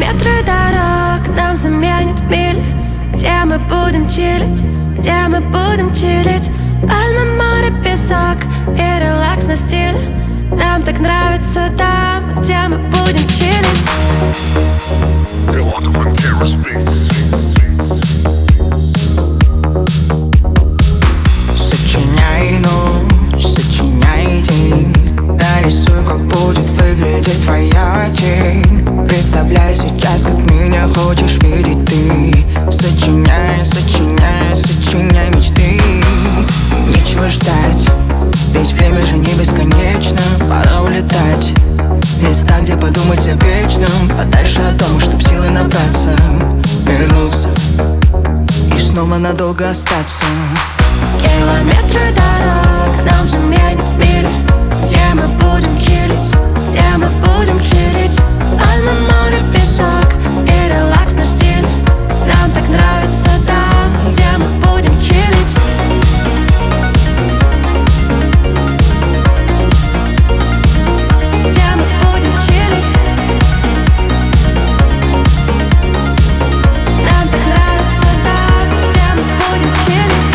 Километры дорог нам заменят мили. Где мы будем чилить, где мы будем чилить. Пальмы, море, песок и релакс на стиле. Нам так нравится там, где мы будем чилить. Сочиняй ночь, сочиняй день. Нарисуй, как будет выглядеть твоя тень. Представляй сейчас, как меня хочешь видеть ты. Сочиняй, сочиняй, сочиняй мечты. Нечего ждать, ведь время же не бесконечно. Пора улетать в места, где подумать о вечном. Подальше от дома, чтоб силы набраться. Вернуться и снова надолго остаться. Километры дорог нам заменят мили. Где мы будем чилить, где мы будем чилить. Пальмы, море, песок и релакс на стиле. Нам так нравится там, где мы будем чилить. Где мы будем чилить. Нам так нравится там, где мы будем чилить.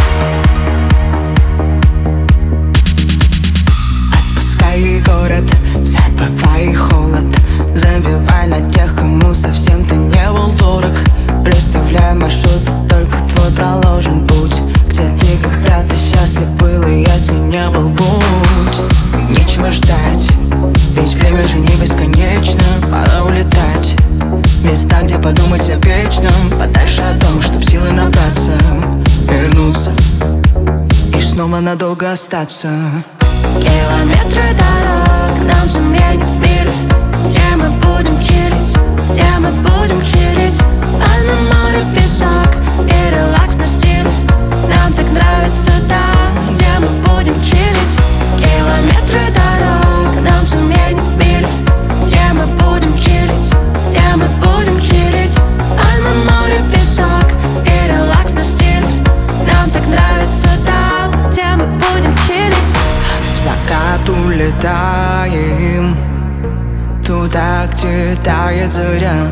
Отпускай город, забывай холод. Забивай на тех, кому совсем ты не был дорог. Представляй маршрут, только твой проложен путь. Где ты когда-то счастлив был, и если не был, будь. Нечего ждать, ведь время же не бесконечно. Пора улетать в места, где подумать о вечном. Подальше от дома, чтоб силы набраться. Вернуться и снова надолго остаться. Километры дорог нам заменят мили. Где мы будем чилить, где мы будем чилить. Пальмы, море, песок и релакс на стиле. Нам так нравится там, где мы будем чилить. Километры дорог нам заменят мили. Где мы будем чилить, где мы будем чилить. Пальмы, море, песок и релакс на стиле. Нам так нравится там, где мы будем чилить. В закат улетаем туда, где тает заря.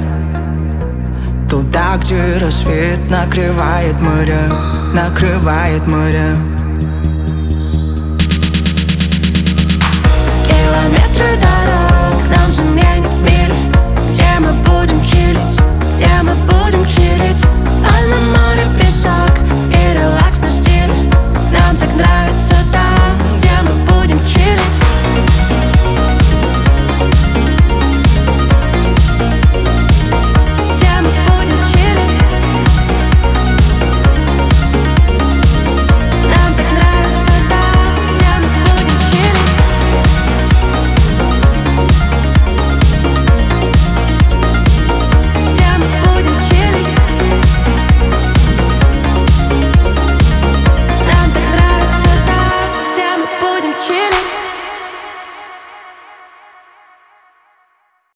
Туда, где рассвет накрывает моря, накрывает моря.